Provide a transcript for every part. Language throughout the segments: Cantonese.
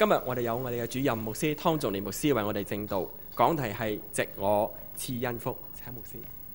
今日我哋有我哋嘅主任牧師湯仲年牧師為我哋證道，講題係藉我賜恩福。請牧師。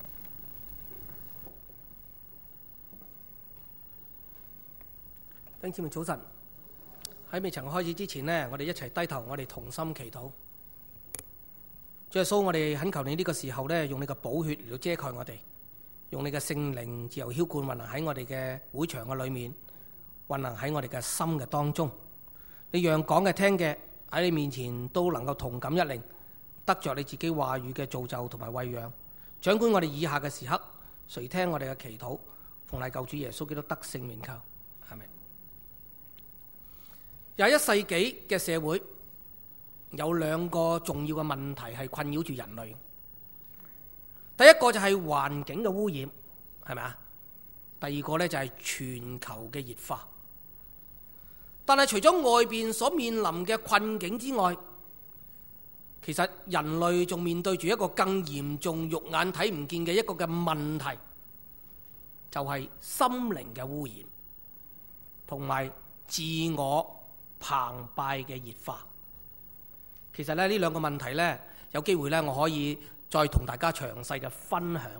弟兄姊妹早晨，喺未曾開始之前呢，我哋一齊低頭，我哋同心祈禱。主耶穌，我哋懇求你呢個時候呢，用你嘅寶血嚟到遮蓋我哋，用你嘅聖靈自由澆灌運行喺我哋嘅會場嘅裏面，運行喺我哋嘅心嘅當中。你讓講嘅聽嘅喺你面前都能夠同感一靈，得着你自己話語嘅造就同埋餵養。掌管我哋以下嘅時刻，垂聽我哋嘅祈禱，奉賴救主耶穌基督得勝名求，阿們。21世紀嘅社會有兩個重要嘅問題係困擾住人類。第一個就係環境嘅污染，係咪啊？第二個呢，就係全球嘅熱化。但係除咗外邊所面臨嘅困境之外，其實人類仲面對住一個更嚴重、肉眼睇唔見嘅一個嘅問題，就係心靈嘅污染同埋自我澎湃嘅熱化。其實呢兩個問題呢，有機會呢，我可以再同大家詳細嘅分享。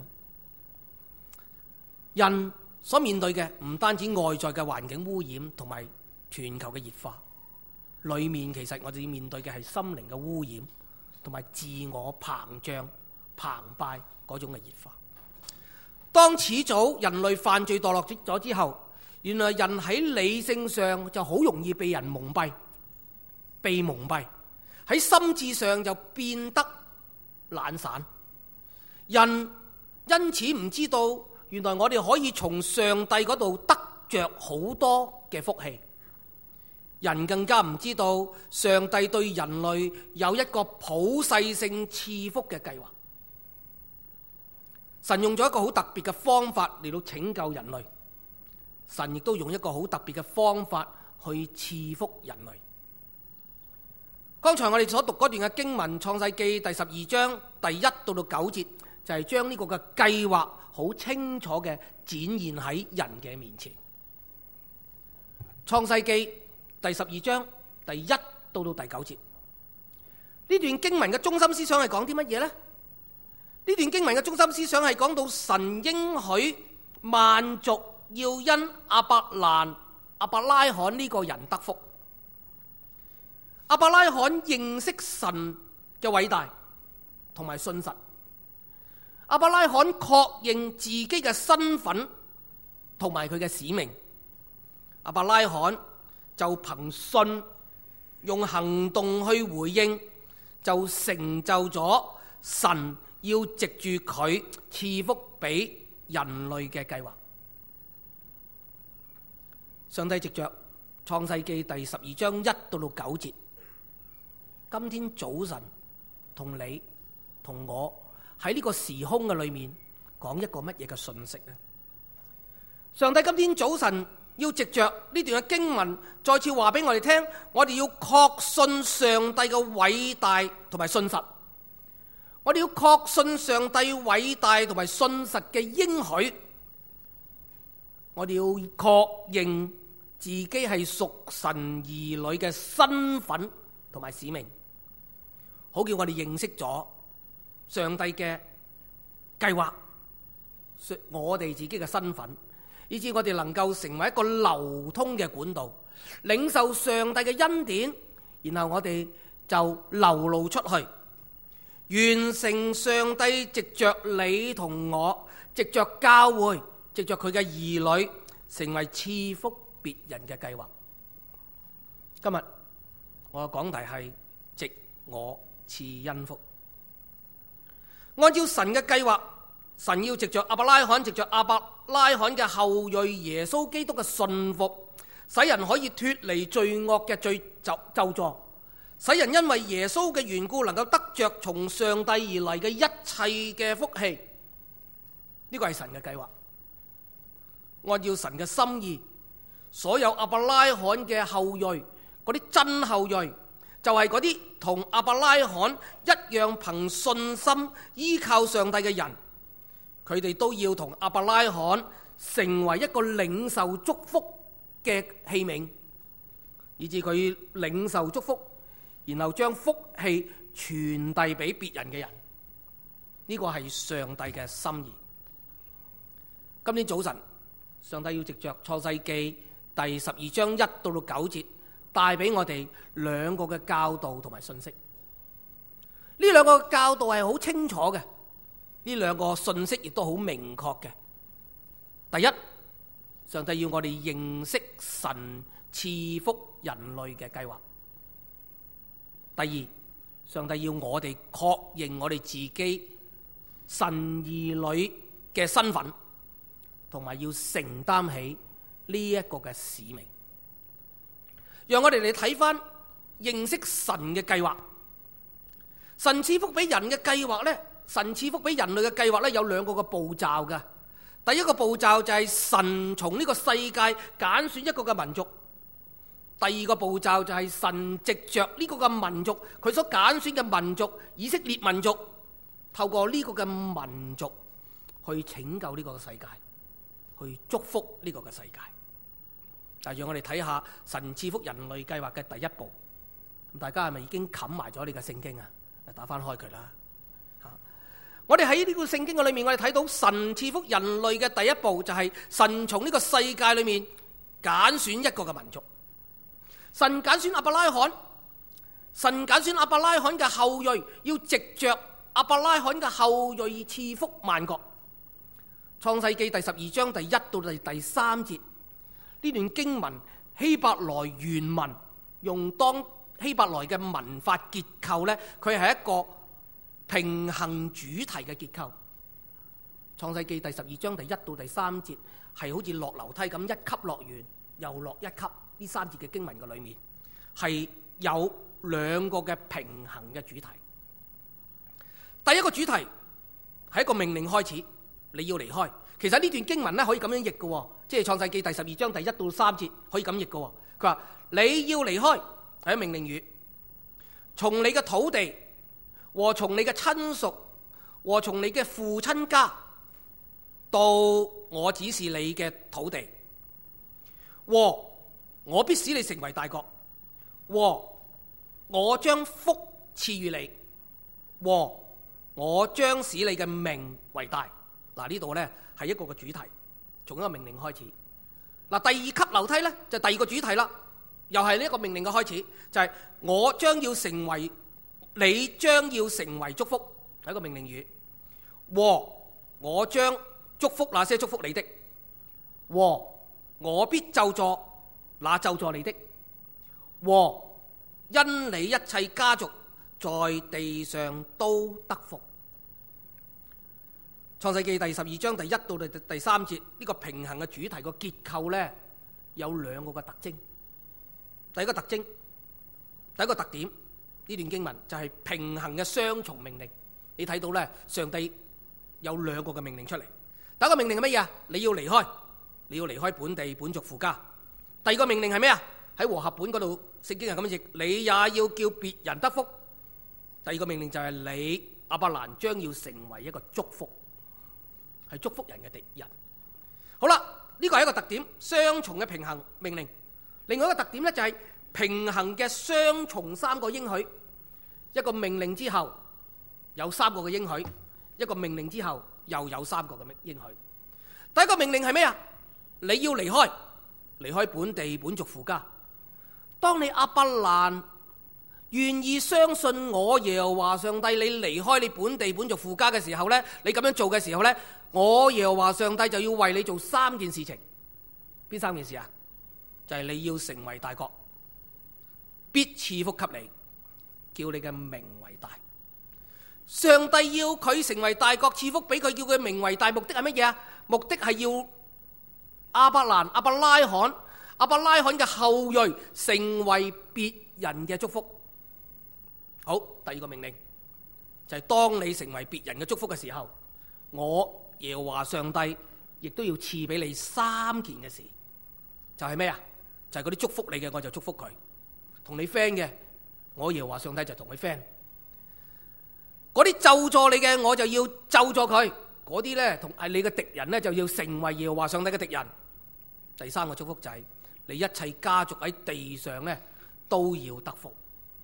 人所面對嘅唔單止外在嘅環境污染同埋全球嘅熱化，裏面其實我哋要面對嘅係心靈嘅污染同埋自我膨脹澎湃嗰種嘅熱化。當始祖人類犯罪墮落咗之後，原來人喺理性上就好容易被人蒙蔽，被蒙蔽，喺心智上就變得懶散。人因此唔知道，原來我哋可以從上帝嗰度得着好多嘅福氣。人更加唔知道，上帝對人類有一個普世性賜福嘅計劃。神用咗一個好特別嘅方法嚟到拯救人類，神亦都用一個好特別嘅方法去賜福人類。剛才我哋所讀嗰段嘅經文，創世記第12章第1到9節，就係將呢個嘅計劃好清楚嘅展現喺人嘅面前。創世記第12章第1到9節，呢段經文嘅中心思想係講啲乜嘢呢？呢段經文嘅中心思想係講到神應許萬族要因亞伯拉罕呢個人得福。亞伯拉罕認識神嘅偉大同埋信實，亞伯拉罕確認自己嘅身份同埋佢嘅使命。亞伯拉罕就憑信用行動去回應，就成就咗神要藉住佢賜福俾人類嘅計劃。上帝藉着創世記第12章1到9節，今天早晨同你同我喺呢個時空嘅裏面講一個乜嘢嘅信息呢？上帝今天早晨要藉着呢段嘅經文再次話俾我哋聽，我哋要確信上帝嘅偉大同埋信實，我哋要確信上帝偉大同埋信實嘅應許，我哋要確認自己係屬神兒女嘅身份同埋使命，好叫我哋認識咗上帝嘅計劃，我哋自己嘅身份，以致我哋能夠成為一個流通嘅管道，領受上帝嘅恩典，然後我哋就流露出去，完成上帝藉着你同我，藉着教會，藉着佢嘅兒女，成為賜福別人嘅計劃。今日我嘅講題係藉我賜恩福。按照神嘅計劃，神要藉着亞伯拉罕，藉着亞伯拉罕嘅後裔耶穌基督嘅信服，使人可以脫離罪惡嘅咒詛，使人因為耶穌嘅緣故能夠得着從上帝而嚟嘅一切嘅福氣。呢個係神嘅計劃。按照神嘅心意，所有亞伯拉罕嘅後裔，嗰啲真後裔，就係嗰啲同亞伯拉罕一樣憑信心依靠上帝嘅人，佢哋都要同亞伯拉罕成為一個領受祝福嘅器皿， 以致佢領受祝福，然後將福氣傳遞俾別人嘅人。呢個係上帝嘅心意。今天早晨，上帝要藉着創世記第12章1到9節，帶俾我哋兩個嘅教導同埋信息。呢兩個教導係好清楚嘅，呢兩個信息亦都好明確嘅。第一，上帝要我哋認識神賜福人類嘅計劃。第二，上帝要我哋確認我哋自己神兒女嘅身份，同埋要承擔起呢一個嘅使命。讓我哋嚟睇翻認識神嘅計劃。神賜福俾人嘅計劃呢，神賜福俾人類嘅計劃呢，有兩個嘅步驟嘅。第一個步驟就係神從呢個世界揀選一個嘅民族。第二個步驟就係神藉着呢個嘅民族，佢所揀選嘅民族，以色列民族，透過呢個嘅民族去拯救呢個世界，去祝福呢個嘅世界。但係讓我哋睇下神賜福人類計劃嘅第一步。大家係咪已經冚埋咗你嘅聖經啊？打翻開佢啦。我哋喺呢個聖經嘅裏面，我哋睇到神賜福人類嘅第一步就係神從呢個世界裏面揀選一個嘅民族。神揀選亞伯拉罕，神揀選亞伯拉罕嘅後裔，要藉着亞伯拉罕嘅後裔賜福萬國。創世記第12章第1到第3節，呢段經文希伯來原文用當希伯來嘅文法結構呢，佢係一個平衡主題嘅結構。創世記第12章第1到第3節係好似落樓梯咁，一級落完又落一級。呢3節嘅經文嘅裏面係有兩個嘅平衡嘅主題。第一個主題係一個命令開始，你要離開。其實呢段經文咧可以咁樣譯嘅，即係創世記第12章第1到3節可以咁譯嘅。佢話你要離開係一命令語，從你嘅土地和從你嘅親屬和從你嘅父親家到我指示你嘅土地，和我必使你成為大國，和我將福賜予你，和我將使你嘅名為大。嗱，呢度呢係一個嘅主題，從一個命令開始。嗱，第二級樓梯呢，就第二個主題啦，又係呢一個命令嘅開始，就係我將要成為，你將要成為祝福，係一個命令語。和我將祝福那些祝福你的，和我必咒詛那咒詛你的，和因你一切家族在地上都得福。創世記第12章第1到第3節，呢個平衡嘅主題個結構呢，有兩個嘅特徵。第一個特徵，第一個特點，呢段經文就係平衡嘅雙重命令。你睇到呢，上帝有兩個嘅命令出嚟。第一個命令係乜嘢啊？你要離開，你要離開本地本族父家。第二個命令係咩啊？喺和合本嗰度，聖經係咁樣譯，你也要叫別人得福。第二個命令就係你亞伯蘭將要成為一個祝福，係祝福人嘅敵人。好啦，呢個係一個特點，雙重嘅平衡命令。另外一個特點呢，就係平衡嘅雙重三個應許。一個命令之後有三個嘅應許，一個命令之後又有三個嘅應許。第一個命令係咩啊？你要離開，離開本地本族父家。當你亞伯蘭願意相信我耶和華上帝，你離開你本地本族父家嘅時候呢，你咁樣做嘅時候呢，我耶和華上帝就要為你做三件事情。邊三件事啊？就係你要成為大國，必賜福給你，叫你嘅名為大。上帝要佢成為大國，賜福俾佢，叫佢名為大，目的係乜嘢啊？目的係要亞伯拉罕嘅後裔成為別人嘅祝福。好，第二個命令就係當你成為別人嘅祝福嘅時候，我耶和華上帝亦都要賜俾你三件嘅事。就係咩啊？就係嗰啲祝福你嘅，我就祝福佢；同你 friend 嘅，我耶和華上帝就同佢 friend。嗰啲咒詛你嘅，我就要咒詛佢；嗰啲呢，同係你嘅敵人呢，就要成為耶和華上帝嘅敵人。第三個祝福就係你一切家族喺地上呢， 都要得福。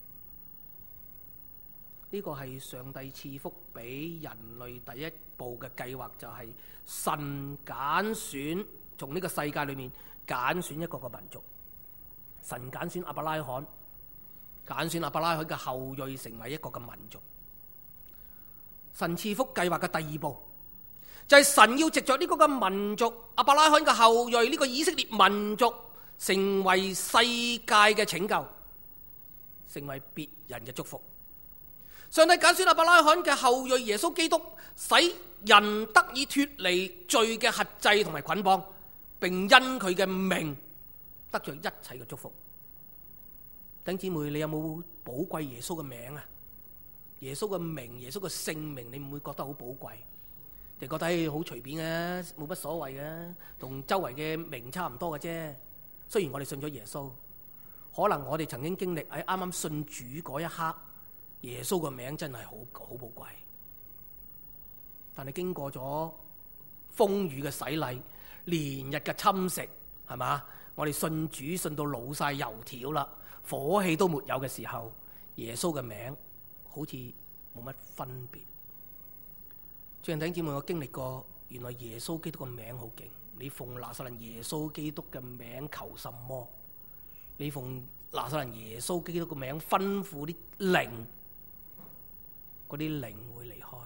呢個係上帝賜福俾人類第一步嘅計劃，就係神揀選，從呢個世界裏面揀選一個個民族。神揀選亞伯拉罕，揀選亞伯拉罕嘅後裔成為一個嘅民族。神賜福計劃嘅第二步，就係神要藉着呢個嘅民族亞伯拉罕嘅後裔，呢個以色列民族成為世界嘅拯救，成為別人嘅祝福。上帝揀選亞伯拉罕嘅後裔耶穌基督，使人得以脫離罪嘅轄制同埋捆綁，並因佢嘅名得着一切嘅祝福。弟兄姊妹，你有冇寶貴耶穌嘅名啊？耶穌嘅名，耶穌嘅聖名，你唔會覺得好寶貴？你覺得好隨便嘅，冇乜所謂嘅，同周圍嘅名差唔多嘅啫。雖然我哋信咗耶穌，可能我哋曾經經歷喺啱啱信主嗰一刻，耶穌個名真係好寶貴。但係經過咗風雨嘅洗禮，連日嘅侵蝕，係嘛？我哋信主信到老晒油條啦，火氣都沒有嘅時候，耶穌嘅名好似冇乜分別。最近弟兄姊妹，我經歷過，原來耶穌基督嘅名好勁。你奉拿撒勒耶穌基督嘅名求什麼？你奉拿撒勒耶穌基督嘅名吩咐啲靈，嗰啲靈會離開。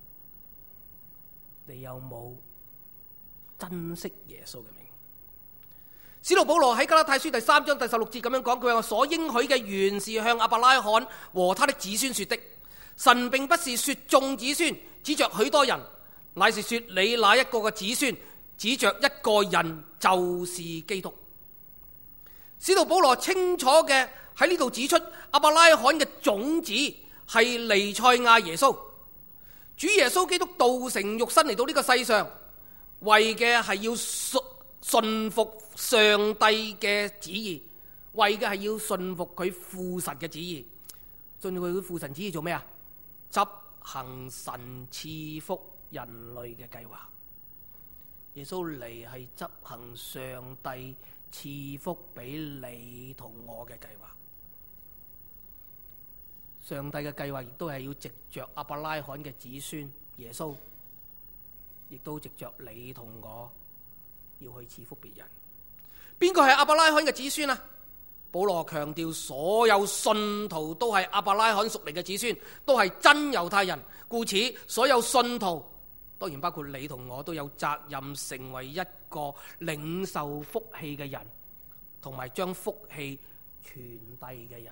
你有冇珍惜耶穌嘅名？使徒保羅喺加拉太書第3章第16節咁樣講，佢話：所應許嘅原是向亞伯拉罕和他的子孫說的。神並不是說眾子孫，指着許多人，乃是說你那一個嘅子孫，指着一個人，就是基督。使徒保羅清楚嘅喺呢度指出，亞伯拉罕嘅種子係彌賽亞耶穌。主耶穌基督道成肉身嚟到呢個世上，為嘅係要順服上帝嘅旨意，為嘅係要順服佢父神嘅旨意。順服佢父神旨意做咩啊？執行神賜福人類嘅計劃。耶穌嚟係執行上帝賜福俾你同我嘅計劃。上帝嘅計劃亦都係要藉着亞伯拉罕嘅子孫耶穌，亦都藉着你同我要去賜福別人。邊個係亞伯拉罕嘅子孫啊？保羅強調，所有信徒都係亞伯拉罕屬靈嘅子孫，都係真猶太人。故此，所有信徒，當然包括你同我，都有責任成為一個領受福氣嘅人，同埋將福氣傳遞嘅人。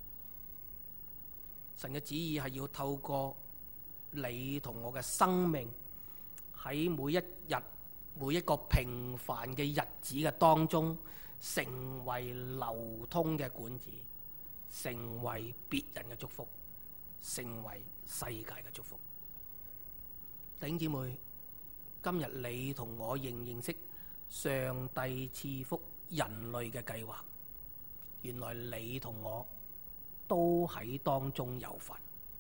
神嘅旨意係要透過你同我嘅生命，喺每一日每一個平凡嘅日子嘅當中，成為流通嘅管子，成為別人嘅祝福，成為世界嘅祝福。弟兄姊妹，今日你同我認唔認識上帝賜福人類嘅計劃？原來你同我都喺當中有份。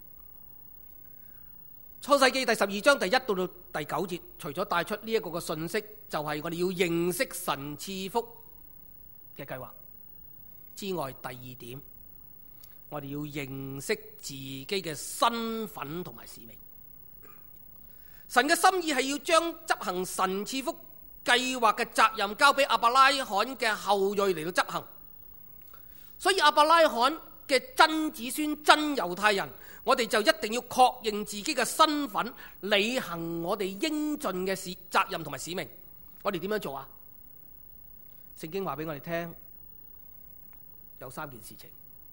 創世記第12章第1到第9節，除咗帶出呢一個嘅信息，就係我哋要認識神賜福嘅計劃之外，第二點，我哋要認識自己嘅身份同埋使命。神嘅心意係要將執行神賜福計劃嘅責任交俾亞伯拉罕嘅後裔嚟到執行。所以亞伯拉罕嘅真子孫、真猶太人，我哋就一定要確認自己嘅身份，履行我哋應盡嘅責任同埋使命。我哋點樣做啊？聖經話俾我哋聽，有3件事情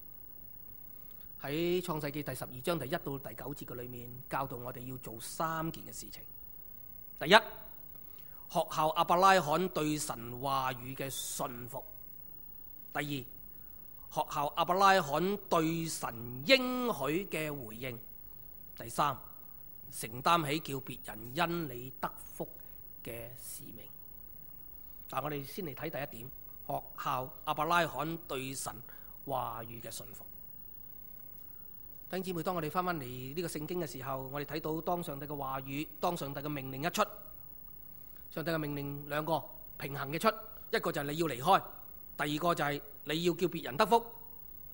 喺創世記第12章第1到第9節嘅裏面教導我哋要做3件嘅事情。第一，學效亞伯拉罕對神話語嘅信服；第二，學效亞伯拉罕對神應許嘅回應；第三，承擔起叫別人因你得福嘅使命。但我哋先嚟睇第一點，學效亞伯拉罕對神話語嘅信服。弟兄姊妹，當我哋翻返嚟呢個聖經嘅時候，我哋睇到當上帝嘅話語，當上帝嘅命令一出，上帝嘅命令兩個平衡嘅出，一個就係你要離開，第二個就係你要叫別人得福。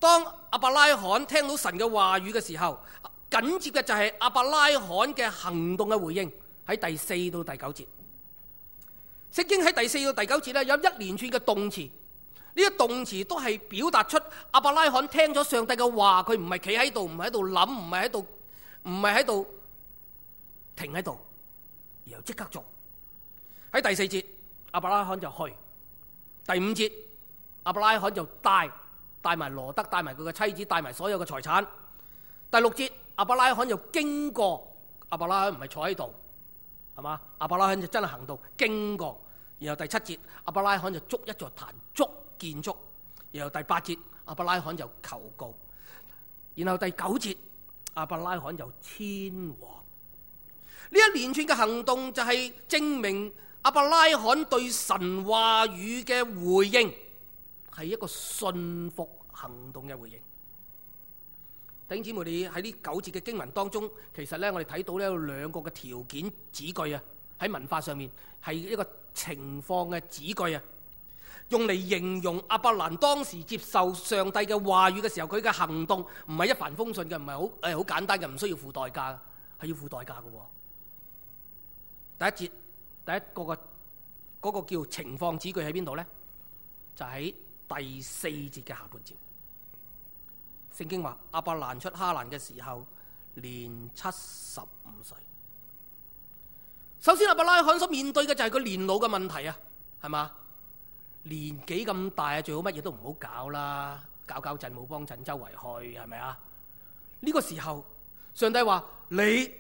當亞伯拉罕聽到神嘅話語嘅時候，緊接嘅就係亞伯拉罕嘅行動嘅回應，喺第4到第9節。聖經喺第4到第9節咧，有一連串嘅動詞，呢啲動詞都係表達出亞伯拉罕聽咗上帝嘅話，佢唔係企喺度，唔係喺度諗，唔係喺度停喺度，然後即刻做。喺第4節，亞伯拉罕就去；第5節，亞伯拉罕就帶埋羅德，帶埋佢嘅妻子，帶埋所有嘅財產。第6節，亞伯拉罕就經過，亞伯拉罕唔係坐喺度，係嘛？亞伯拉罕就真係行動經過。然後第7節，亞伯拉罕就築一座壇，築建築。然後第8節，亞伯拉罕就求告。然後第9節，亞伯拉罕就遷往。呢一連串嘅行動就係證明亞伯拉罕對神話語嘅回應係一個信服行動嘅回應。弟兄姊妹，你喺呢9節嘅經文當中，其實咧我哋睇到咧有2個嘅條件子句啊，喺文化上面係一個情況嘅子句啊，用嚟形容亞伯蘭當時接受上帝嘅話語嘅時候，佢嘅行動唔係一帆風順嘅，唔係好簡單嘅，唔需要付代價，係要付代價嘅。第一節第一個嗰個叫情況子句喺邊度呢？就喺第4節嘅下半節。聖經話亞伯蘭出哈蘭嘅時候年75歲。首先亞伯拉罕所面對嘅就係佢年老嘅問題啊，係嘛？年紀咁大啊，最好乜嘢都唔好搞啦，搞陣冇幫襯周圍去，係咪啊？呢個時候上帝話你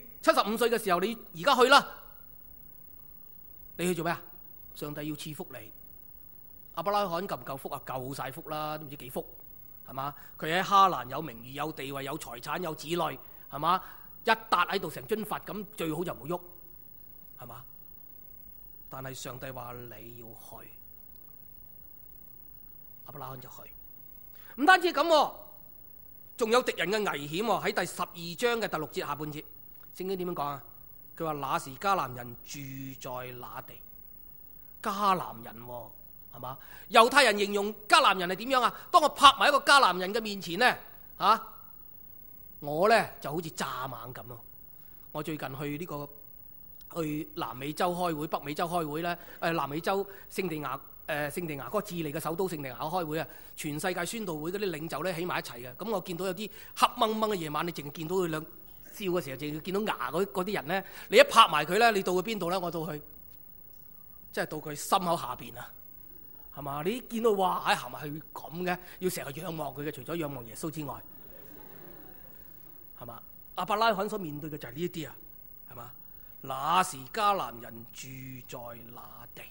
75歲嘅時候，你而家去啦。你去做咩啊？上帝要賜福你。亞伯拉罕夠唔夠福啊？夠晒福啦，都唔知幾福，係嘛？佢喺哈蘭有名譽、有地位、有財產、有子女，係嘛？一笪喺度成樽佛咁，最好就唔好喐，係嘛？但係上帝話你要去，亞伯拉罕就去。唔單止咁，仲有敵人嘅危險喎。喺第12章嘅第6節下半節，聖經點樣講啊？佢話那時迦南人住在那地。迦南人係嘛？猶太人形容迦南人係點樣啊？當我拍埋一個迦南人嘅面前呢，我呢就好似蚱蜢咁咯。我最近去南美洲開會、北美洲開會咧，南美洲聖地亞嗰個智利嘅首都聖地亞開會啊，全世界宣道會嗰啲領袖咧起埋一齊嘅。咁我見到有啲黑掹掹嘅夜晚，你淨係見到佢兩笑嘅時候，淨係見到牙嗰啲人咧，你一拍埋佢咧，你到去邊度咧？我到去，即係到佢心口下邊啊，係嘛？你見到哇，行埋去咁嘅，要成日仰望佢嘅，除咗仰望耶穌之外，係嘛？亞伯拉罕所面對嘅就係呢一啲啊，係嘛？那時迦南人住在那地，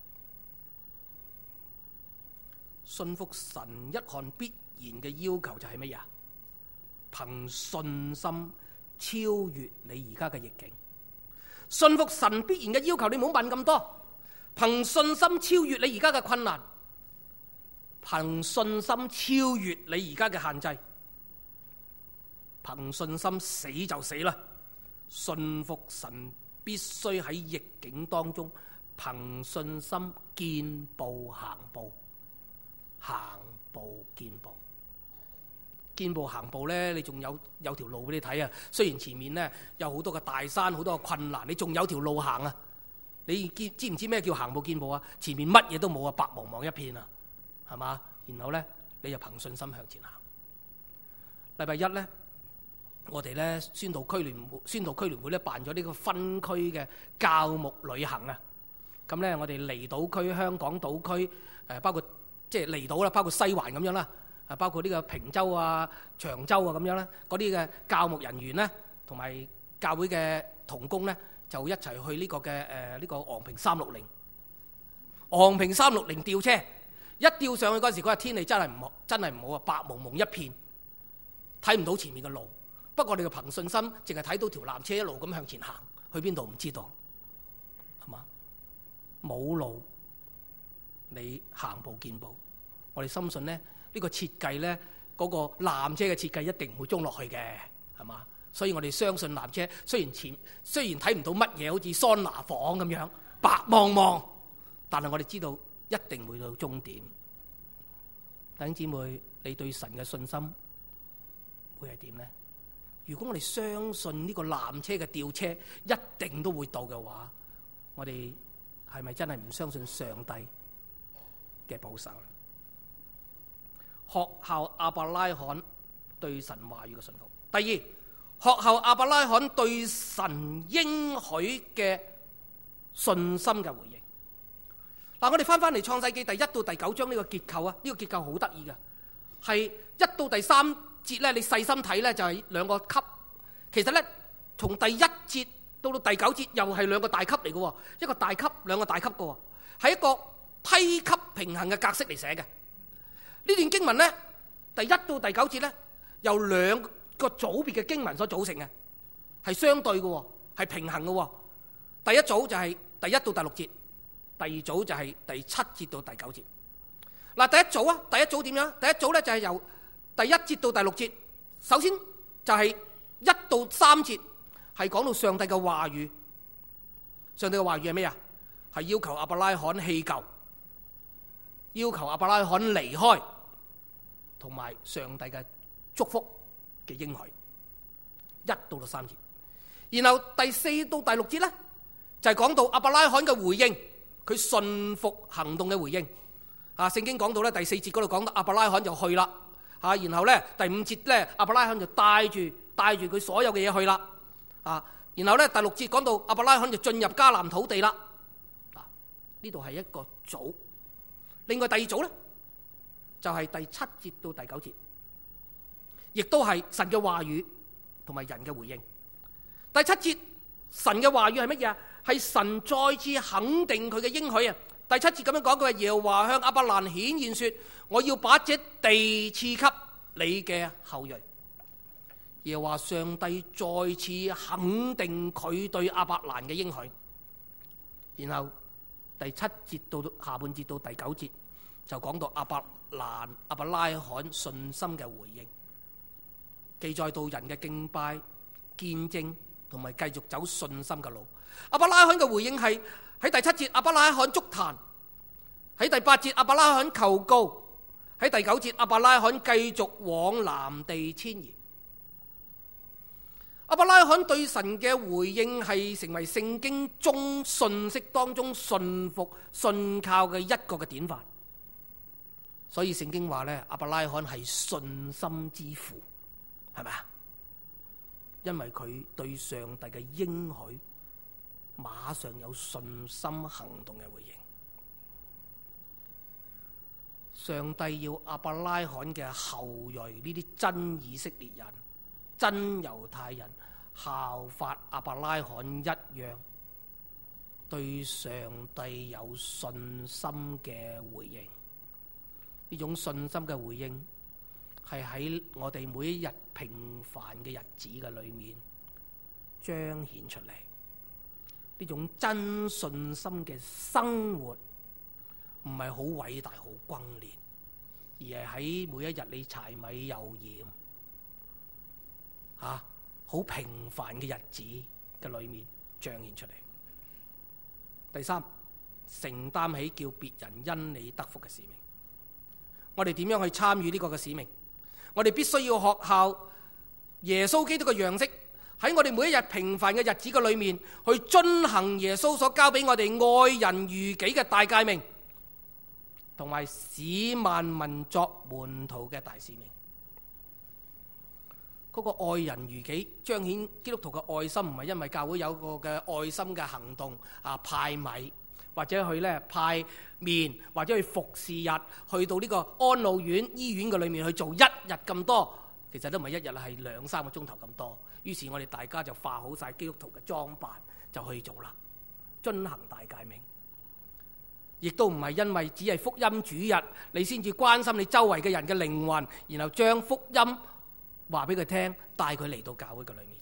信服神一項必然嘅要求就係乜嘢？憑信心超越你而家嘅逆境。信服神必然嘅要求，你唔好問咁多。憑信心超越你而家嘅困難，憑信心超越你而家嘅限制，憑信心死就死啦。信服神必須喺逆境當中，憑信心見步行步，行步見步。見步行步咧，你仲有條路俾你睇啊！雖然前面咧有好多個大山，好多個困難，你仲有條路行啊！你知唔知咩叫行步見步啊？前面乜嘢都冇啊，白茫茫一片啊，係嘛？然後咧，你就憑信心向前行。禮拜一咧，我哋咧宣道區聯會咧辦咗呢個分區嘅教牧旅行啊！咁咧，我哋離島區、香港島區，包括即係離島啦，包括西環咁樣啦。包括呢個坪洲啊、長洲啊咁樣咧，嗰啲嘅教牧人員咧，同埋教會嘅同工咧，就一齊去呢個嘅呢個昂坪360。昂坪360吊車，一吊上去嗰時，嗰日天氣真係唔好啊，白蒙蒙一片，睇唔到前面嘅路。不過我哋嘅憑信心，淨係睇到條纜車一路咁向前行，去邊度唔知道，係嘛？冇路，你行步見步。我哋深信咧。呢個設計呢，嗰個纜車嘅設計一定唔會中落去嘅，係嘛？所以我哋相信纜車，雖然睇唔到乜嘢，好似桑拿房咁樣白茫茫，但係我哋知道一定會到終點。弟兄姊妹， 你對神嘅信心會係點呢？如果我哋相信呢個纜車嘅吊車一定都會到嘅話，我哋係咪真係唔相信上帝嘅保守呢？學效亞伯拉罕對神話語嘅信服。第二，學效亞伯拉罕對神應許嘅信心嘅回應。嗱，我哋翻嚟創世記第1到第9章呢個結構啊，呢個結構好得意嘅，係1到第3節咧，你細心睇咧就係兩個級。其實咧，從第1節到第9節又係兩個大級嚟嘅，一個大級，兩個大級嘅，係一個梯級平衡嘅格式嚟寫嘅。呢段經文咧，第1到第9節咧，由兩個組別嘅經文所組成嘅，係相對嘅，係平衡嘅。第一組就係第1到第6節，第二組就係第7節到第9節。嗱，第一組啊，第一組點樣？第一組咧就係由第1節到第6節。首先就係1到3節係講到上帝嘅話語。上帝嘅話語係咩啊？係要求亞伯拉罕棄舊，要求亞伯拉罕離開，同埋上帝嘅祝福嘅應許。1到3節。然後第4到第6節咧，就係講到亞伯拉罕嘅回應，佢順服行動嘅回應。聖經講到咧，第4節嗰度講到亞伯拉罕就去啦。然後咧第5節咧，亞伯拉罕就帶住佢所有嘅嘢去啦。然後咧第6節講到亞伯拉罕就進入迦南土地啦。呢度係一個組。另外第二組咧，就係第7節到第9節，亦都係神嘅話語同埋人嘅回應。第7節神嘅話語係乜嘢啊？係神再次肯定佢嘅應許啊！第7節咁樣講，佢話耶和華向亞伯蘭顯現說：我要把這地賜給你嘅後裔。耶和華上帝再次肯定佢對亞伯蘭嘅應許。然後第7節到下半節到第9節就講到亞伯拉罕信心嘅回應，記載到人嘅敬拜、見證同埋繼續走信心嘅路。亞伯拉罕嘅回應係喺第7節亞伯拉罕築壇，喺第8節亞伯拉罕求告，喺第9節亞伯拉罕繼續往南地遷移。亞伯拉罕對神嘅回應係成為聖經中信息當中信服信靠嘅一個嘅典範。所以聖經話咧，亞伯拉罕係信心之父，係咪啊？因為佢對上帝嘅應許馬上有信心行動嘅回應。上帝要亞伯拉罕嘅後裔呢啲真以色列人、真猶太人效法亞伯拉罕一樣，對上帝有信心嘅回應。呢種信心嘅回應係喺我哋每一日平凡嘅日子嘅裏面彰顯出嚟。呢種真信心嘅生活唔係好偉大好轟烈，而係喺每一日你柴米油鹽好平凡嘅日子嘅裏面彰顯出嚟。第三，承擔起叫別人因你得福嘅使命。我哋點樣去參與呢個嘅使命？我哋必須要學效耶穌基督嘅樣式，喺我哋每一日平凡嘅日子嘅裏面，去遵行耶穌所交俾我哋愛人如己嘅大誡命，同埋使萬民作門徒嘅大使命。嗰個愛人如己，彰顯基督徒嘅愛心，唔係因為教會有個嘅愛心嘅行動派米，或者去派麵，或者去服侍日，去到呢個安老院、醫院嘅裏面去做一日咁多，其實都唔係一日，係2-3個鐘頭咁多。於是我哋大家就化好晒基督徒嘅裝扮就去做啦，遵行大誡命。亦都唔係因為只係福音主日，你先至關心你周圍嘅人嘅靈魂，然後將福音話俾佢聽，帶佢嚟到教會嘅裏面，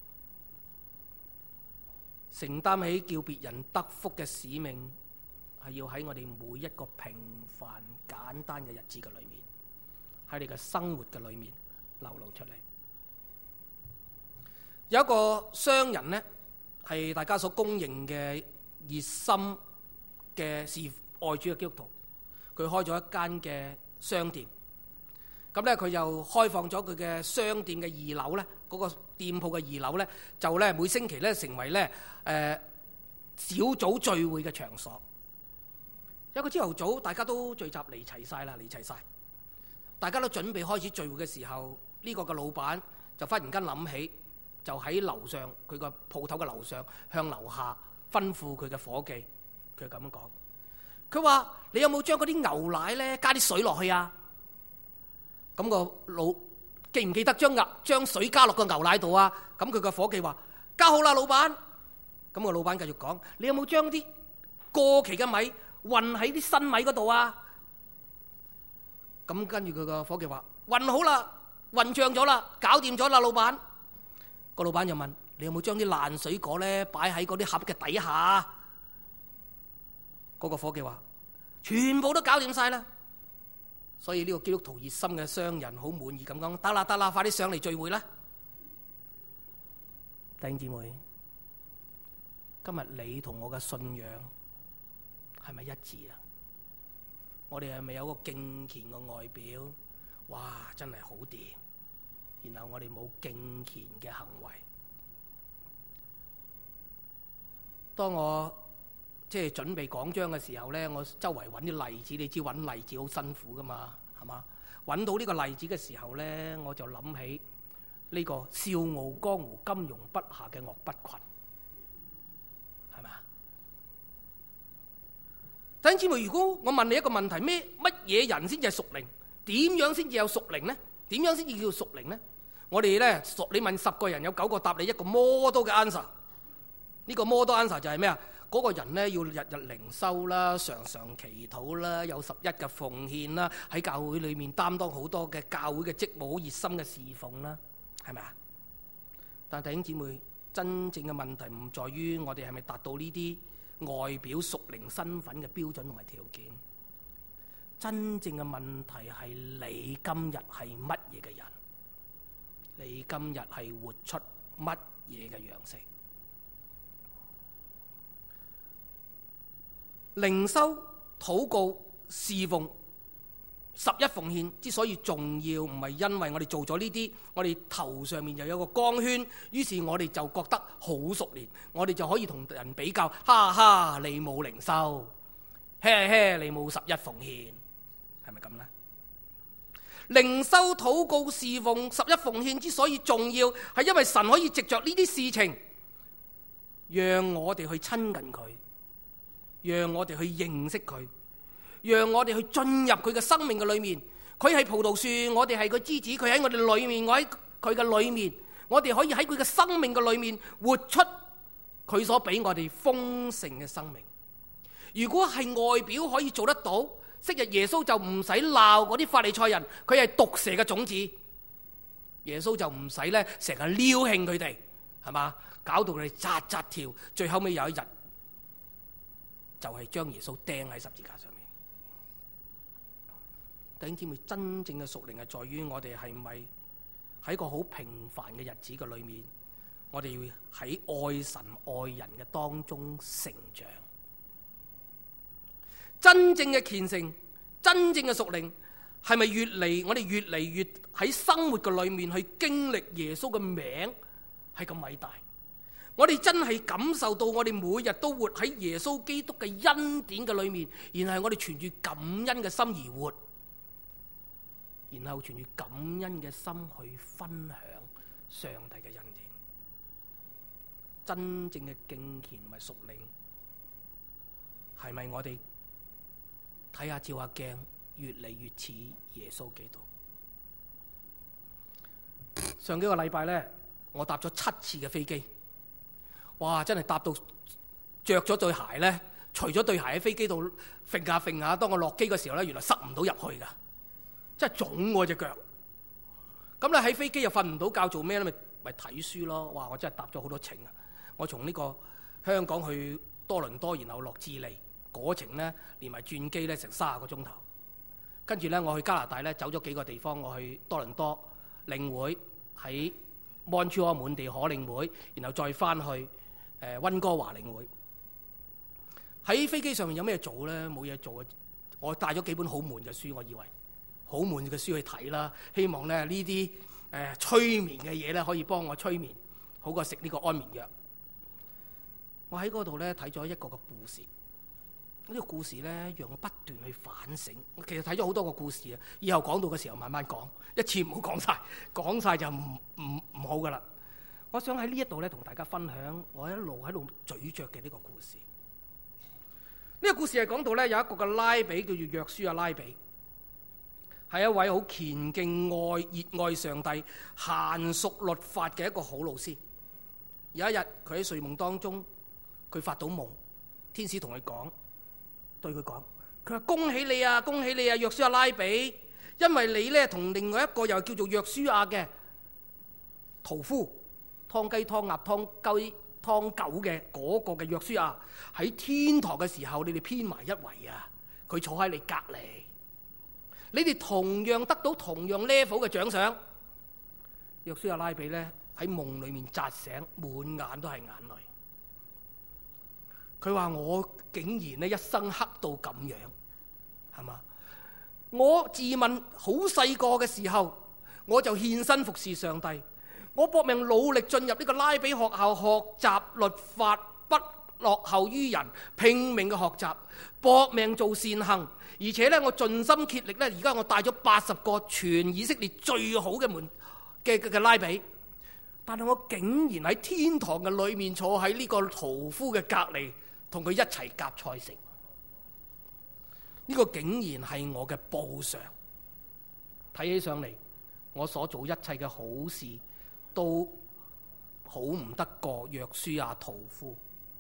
承擔起叫別人得福嘅使命，係要喺我哋每一個平凡簡單嘅日子嘅裏面，喺你嘅生活嘅裏面流露出嚟。有一個商人呢，係大家所公認嘅熱心嘅愛主嘅基督徒，佢開咗一間嘅商店。 咁咧佢就開放咗佢嘅商店嘅二樓咧，嗰個店鋪嘅二樓咧，就咧每星期咧成為咧小組聚會嘅場所。一個朝頭早，大家都聚集嚟齊晒啦，嚟齊晒，大家都準備開始聚會嘅時候，呢個嘅老闆就忽然間諗起，就喺樓上佢個鋪頭嘅樓上向樓下吩咐佢嘅伙計，佢咁樣講，佢話：你有冇將嗰啲牛奶咧加啲水落去啊？咁個老記唔記得將水加落個牛奶度啊？咁佢個伙計話：加好啦，老闆。咁個老闆繼續講：你有冇將啲過期嘅米混喺啲新米嗰度啊？咁跟住佢個伙計話：混好啦，混脹咗啦，搞掂咗啦，老闆。個老闆就問：你有冇將啲爛水果咧擺喺嗰啲盒嘅底下？嗰個伙計話：全部都搞掂晒啦。所以呢個基督徒熱心嘅商人好滿意咁講：得啦得啦，快啲上嚟聚會啦！弟兄姊妹，今日你同我嘅信仰係咪一致啊？我哋係咪有個敬虔嘅外表？哇，真係好掂！然後我哋冇敬虔嘅行為。當我準備講章嘅時候呢，我周圍揾啲例子，你知揾例子好辛苦噶嘛，係嘛？揾到呢個例子嘅時候呢，我就諗起呢個笑傲江湖、金庸筆下嘅岳不群，係咪啊？弟兄姊妹，如果我問你一個問題，乜嘢人先至係屬靈？點樣先至有屬靈呢？點樣先至叫屬靈呢？我哋呢，你問10個人，有9個答你一個 model 嘅 answer。呢個 model answer 就係咩啊？嗰個人呢，要日日靈修啦，常常祈禱啦，有11嘅奉獻啦，喺教會裏面擔當好多嘅教會嘅職務，好熱心嘅侍奉啦，係咪啊？但弟兄姊妹，真正嘅問題唔在於我哋係咪達到呢啲外表屬靈身份嘅標準同埋條件，真正嘅問題係你今日係乜嘢嘅人？你今日係活出乜嘢嘅樣式？靈修、禱告、侍奉、11奉獻之所以重要，唔係因為我哋做咗呢啲，我哋頭上面又有個光圈，於是我哋就覺得好熟練，我哋就可以同人比較，哈哈，你冇靈修，嘿嘿，你冇11奉獻，係咪咁呢？靈修、禱告、侍奉、11奉獻之所以重要，係因為神可以藉着呢啲事情，讓我哋去親近佢，讓我哋去認識佢，讓我哋去進入佢嘅生命嘅裏面。佢係葡萄樹，我哋係個枝子，佢喺我哋裏面，我喺佢嘅裏面，我哋可以喺佢嘅生命嘅裏面活出佢所俾我哋豐盛嘅生命。如果係外表可以做得到，昔日耶穌就唔使鬧嗰啲法利賽人，佢係毒蛇嘅種子，耶穌就唔使咧成日撩興佢哋，係嘛？搞到佢哋扎扎跳，最後尾有一日就係將耶穌釘喺十字架上面。弟兄姊妹，真正嘅屬靈係在於我哋係咪喺個好平凡嘅日子嘅裏面，我哋要喺愛神愛人嘅當中成長。真正嘅虔誠，真正嘅屬靈，係咪我哋越嚟越喺生活嘅裏面去經歷耶穌嘅名係咁偉大？我哋真係感受到我哋每日都活喺耶穌基督嘅恩典嘅裏面，然後我哋存住感恩嘅心而活，然後存住感恩嘅心去分享上帝嘅恩典。真正嘅敬虔同埋屬靈，係咪我哋睇下照下鏡，越嚟越似耶穌基督？上幾個禮拜呢，我搭咗7次嘅飛機。哇！真係搭到着咗對鞋呢，除咗對鞋喺飛機度揈下揈下，當我落機嘅時候呢，原來塞唔到入去㗎，真係腫喎隻腳。咁你喺飛機又瞓唔到覺，做咩呢？咪睇書咯。哇！我真係搭咗好多程啊！我從呢個香港去多倫多，然後落智利，嗰程呢，連埋轉機呢，成30個鐘頭。跟住呢，我去加拿大呢，走咗幾個地方，我去多倫多領會，喺蒙特利爾滿地可領會，然後再翻去溫哥華領會。喺飛機上面有咩做呢？冇嘢做啊！我帶咗幾本好悶嘅書，我以為好好悶嘅書去睇啦。希望咧呢啲催眠嘅嘢咧可以幫我催眠，好過食呢個安眠藥。我喺嗰度咧睇咗一個故事，呢個故事咧讓我不斷去反省。我其實睇咗好多個故事啊，以後講到嘅時候慢慢講，一次唔好講晒，講晒就唔好噶啦。我想喺呢一度咧同大家分享我一路喺度咀嚼嘅呢個故事。呢個故事係講到咧有一個嘅拉比叫做約書亞拉比，係一位好虔敬熱愛上帝、嫻熟律法嘅一個好老師。有一日佢喺睡夢當中，佢發到夢，天使同佢講，對佢講，佢話恭喜你啊，恭喜你啊，約書亞拉比，因為你咧同另外一個又叫做約書亞嘅屠夫，劏雞劏鴨劏雞劏狗嘅嗰個嘅約書亞喺天堂嘅時候，你哋編埋一圍啊，佢坐喺你隔籬，你哋同樣得到同樣 level 嘅獎賞。約書亞拉比咧喺夢裏面扎醒，滿眼都係眼淚。佢話我竟然咧一生黑到咁樣，係嘛？我自問好細個嘅時候，我就獻身服侍上帝。我搏命努力進入呢個拉比學校學習律法，不落後於人，拼命嘅學習，搏命做善行，而且咧我盡心竭力咧。而家我帶咗80個全以色列最好嘅嘅拉比，但係我竟然喺天堂嘅裏面坐喺呢個屠夫嘅隔離，同佢一齊夾菜食。呢個竟然係我嘅報償。睇起上嚟，我所做一切嘅好事都好唔得過約書亞屠夫。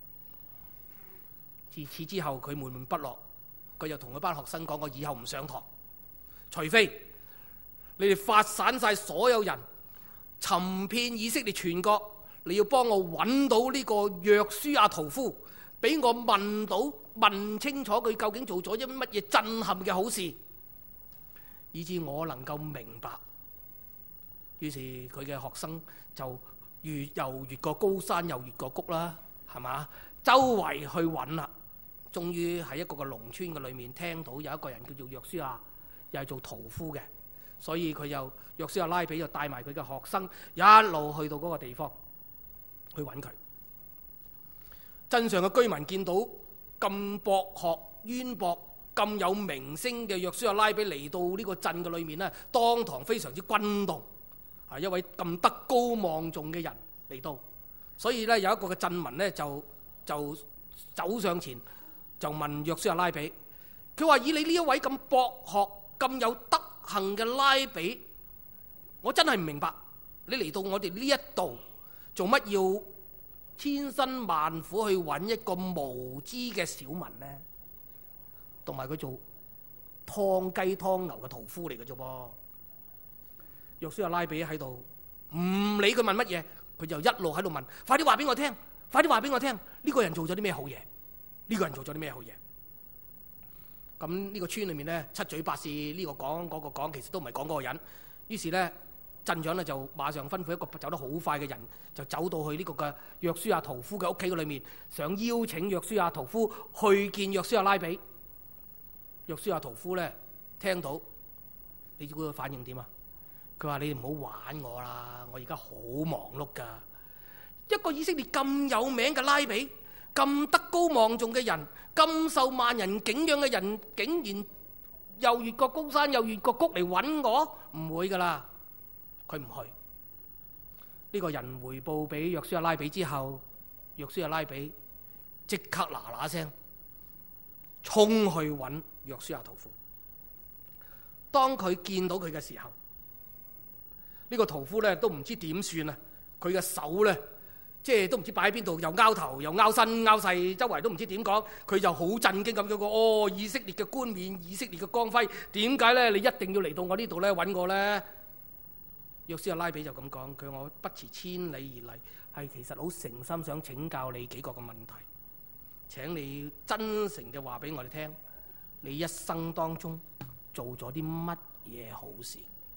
自此之後，佢悶悶不樂，佢又同佢班學生講：我以後唔上堂，除非你哋發散晒所有人，尋遍以色列全國，你要幫我揾到呢個約書亞屠夫，俾我問清楚佢究竟做咗啲乜嘢震撼嘅好事，以致我能夠明白。於是佢嘅學生就又越過高山，又越過谷啦，係嘛？周圍去揾啦，終於喺一個農村嘅裏面聽到有一個人叫做約書亞，又係做屠夫嘅，所以佢又約書亞拉比就帶埋佢嘅學生一路去到嗰個地方去揾佢。鎮上嘅居民見到咁博學淵博、咁有名聲嘅約書亞拉比嚟到呢個鎮嘅裏面呢，當堂非常之轟動。一位咁德高望重嘅人嚟到，所以咧有一個嘅鎮民咧就走上前就問約書亞拉比，佢話：以你呢一位咁博學、咁有德行嘅拉比，我真係唔明白，你嚟到我哋呢一度做乜要千辛萬苦去揾一個無知嘅小民呢？同埋佢做劏雞劏牛嘅屠夫嚟嘅啫噃。約書亞拉比喺度唔理佢問乜嘢，佢就一路喺度問：快啲話俾我聽，快啲話俾我聽，呢個人做咗啲咩好嘢？呢個人做咗啲咩好嘢？咁呢個村裏面呢，七嘴八舌，呢個講嗰個講，其實都唔係講嗰個人。於是呢，鎮長呢就馬上吩咐一個走得好快嘅人，就走到去呢個嘅約書亞屠夫嘅屋企嘅裏面，想邀請約書亞屠夫去見約書亞拉比。約書亞屠夫呢聽到，你知佢個反應點啊？佢話：你哋唔好玩我啦，我而家好忙碌㗎。一個以色列咁有名嘅拉比，咁德高望重嘅人，咁受萬人景仰嘅人，竟然又越過高山，又越過谷嚟揾我，唔會㗎啦。佢唔去。呢個人回報俾約書亞拉比之後，約書亞拉比即刻嗱聲衝去揾約書亞屠夫。當佢見到佢嘅時候，呢個屠夫咧都唔知點算啊！佢嘅手咧，即係都唔知擺喺邊度，又拗頭又拗身拗勢，周圍都唔知點講。佢就好震驚咁樣講：哦，以色列嘅冠冕，以色列嘅光輝，點解咧你一定要嚟到我呢度咧揾我咧？約書亞拉比就咁講：佢話我不辭千里而嚟，係其實好誠心想請教你幾個嘅問題。請你真誠嘅話俾我哋聽，你一生當中做咗啲乜嘢好事？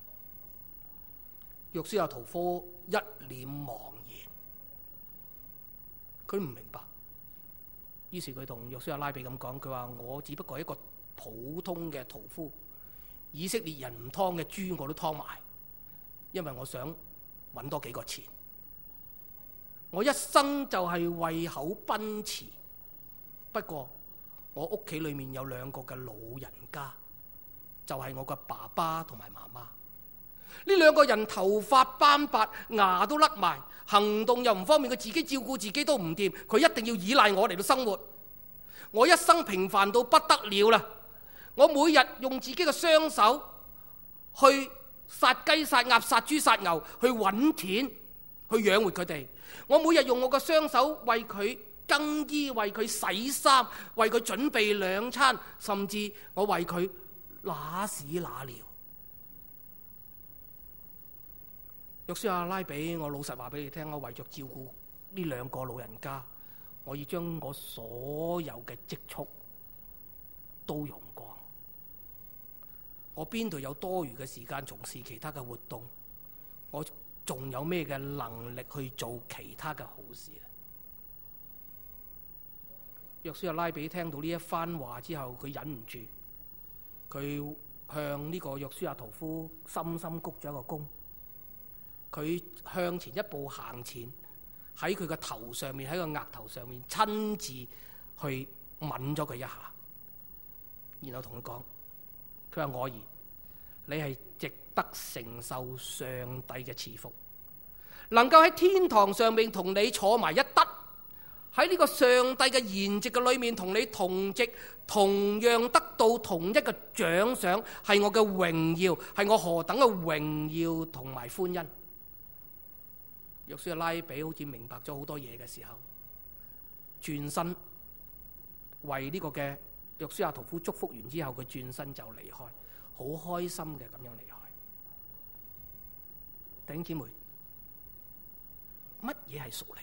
約書亞屠夫一臉茫然，佢唔明白。於是佢同約書亞拉比咁講，佢話我只不過係一個普通嘅屠夫， 以色列人唔劏嘅豬我都劏埋，因為我想揾多幾個錢。我一生就係為口奔馳。不過我屋企裏面有2個嘅老人家，就係我嘅爸爸同埋媽媽。呢2個人頭髮斑白，牙都甩埋，行動又唔方便，佢自己照顧自己都唔掂，佢一定要依賴我嚟到生活。我一生平凡到不得了啦！我每日用自己嘅雙手去殺雞殺鴨殺豬殺牛，去揾錢去養活佢哋。我每日用我嘅雙手為佢更衣，為佢洗衫，為佢準備2餐，甚至我為佢揦屎揦尿。約書亞拉比，我老實話俾你聽，我為着照顧呢2個老人家，我要將我所有嘅積蓄都用光。我邊度有多餘嘅時間從事其他嘅活動？我仲有咩嘅能力去做其他嘅好事呢？約書亞拉比聽到呢一番話之後，佢忍唔住，佢向呢個約書亞屠夫深深鞠咗一個躬。佢向前一步行前，喺佢個頭上面，喺個額頭上面親自去吻咗佢一下，然後同佢講：佢話我兒，你係值得承受上帝嘅賜福，能夠喺天堂上面同你坐埋一得，喺呢個上帝嘅筵席嘅裏面同你同席，同樣得到同一個獎賞，係我嘅榮耀，係我何等嘅榮耀同埋歡欣。約書亞拉比好似明白咗好多嘢嘅時候，轉身為呢個嘅約書亞屠夫祝福完之後，佢轉身就離開，好開心嘅咁樣離開。弟兄姊妹，乜嘢係屬靈？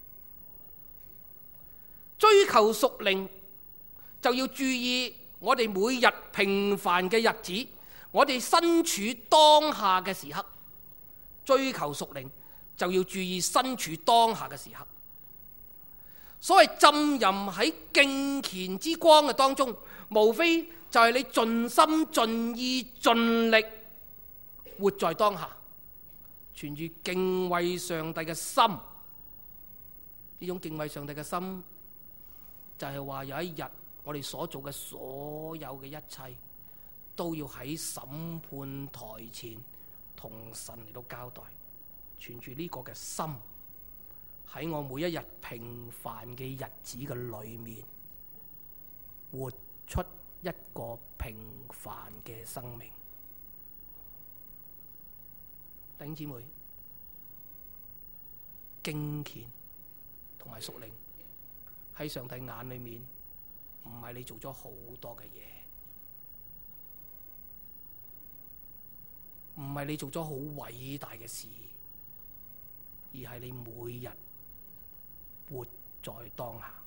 追求屬靈就要注意我哋每日平凡嘅日子，我哋身處當下嘅時刻。追求屬靈就要注意身處當下嘅時刻。所謂浸淫喺敬虔之光嘅當中，無非就係你盡心盡意盡力活在當下，存住敬畏上帝嘅心。呢種敬畏上帝嘅心就係話有一日我哋所做嘅所有嘅一切都要喺審判台前同神嚟到交代。存住呢個嘅心，喺我每一日平凡嘅日子嘅裏面，活出一個平凡嘅生命。弟兄姊妹，敬虔同埋屬靈喺上帝眼裏面，唔係你做咗好多嘅嘢，唔係你做咗好偉大嘅事，而係你每日活在當下。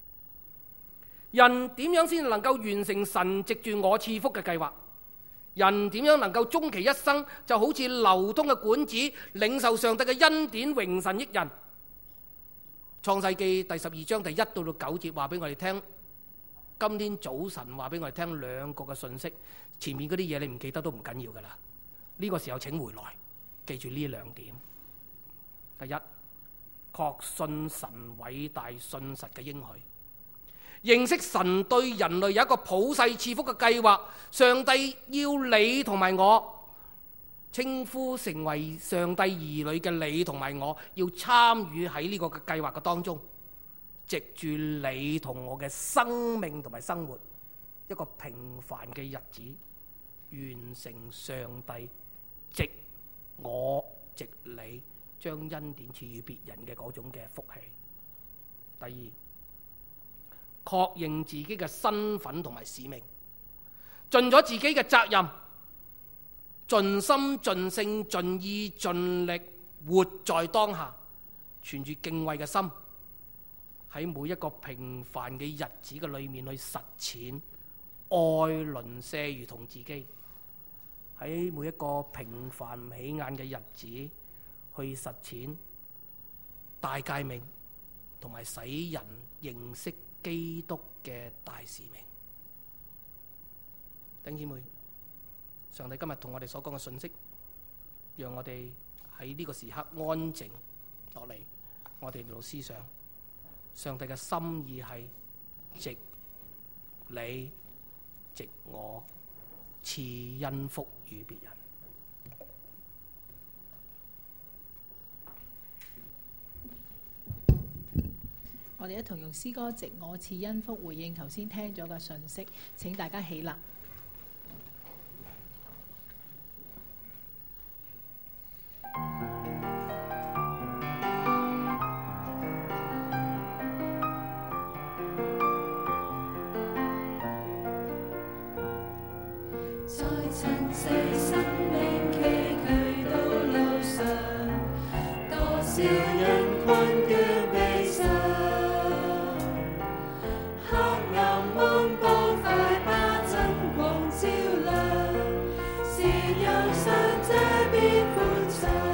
人點樣先能夠完成神藉住我賜福嘅計劃？人點樣能夠終其一生就好似流通嘅管子，領受上帝嘅恩典，榮神益人？創世記第12章第1到9節話俾我哋聽，今天早晨話俾我哋聽2個嘅信息。前面嗰啲嘢你唔記得都唔緊要噶啦，呢個時候請回來，記住呢2點。第一，確信神偉大信實嘅應許，認識神對人類有一個普世賜福嘅計劃。上帝要你同埋我，稱呼成為上帝兒女嘅你同埋我，要參與喺呢個嘅計劃嘅當中，藉住你同我嘅生命同埋生活，一個平凡嘅日子，完成上帝藉我藉你將恩典賜予別人嘅嗰種嘅福氣。第二，確認自己嘅身份同埋使命，盡咗自己嘅責任，盡心盡性盡意盡力活在當下，存住敬畏嘅心，喺每一個平凡嘅日子嘅裏面去實踐愛鄰舍如同自己，喺每一個平凡唔起眼嘅日子去實踐大誡命同埋使人認識基督嘅大使命。弟兄姊妹， 上帝今日同我哋所講嘅信息，讓我哋喺呢個時刻安靜落嚟，我哋嚟到思想上帝嘅心意係藉你、藉我賜恩福與別人。 我哋一同用詩歌《藉我賜恩福》回應頭先聽咗嘅信息。請大家起立。 在塵世生命崎嶇道路上，多少人困倦悲傷，黑暗滿布快把真光照亮，是憂傷遮邊歡暢。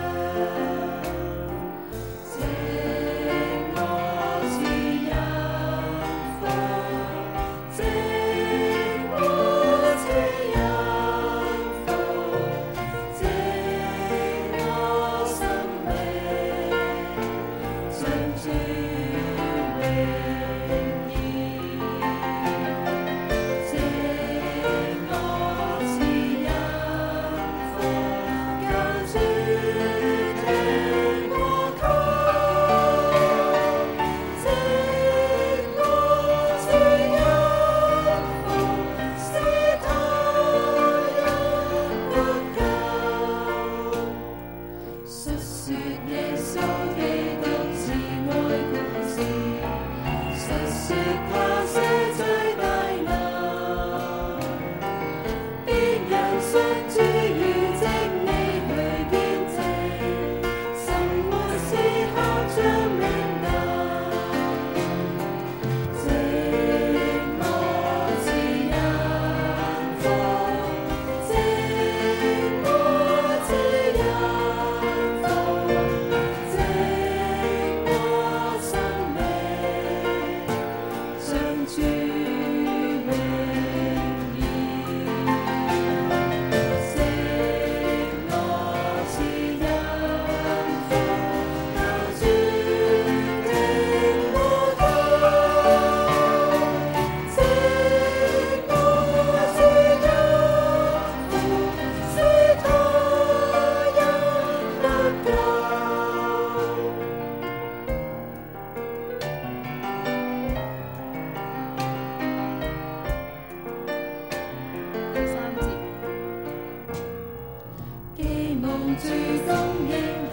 第3節， 既無住供應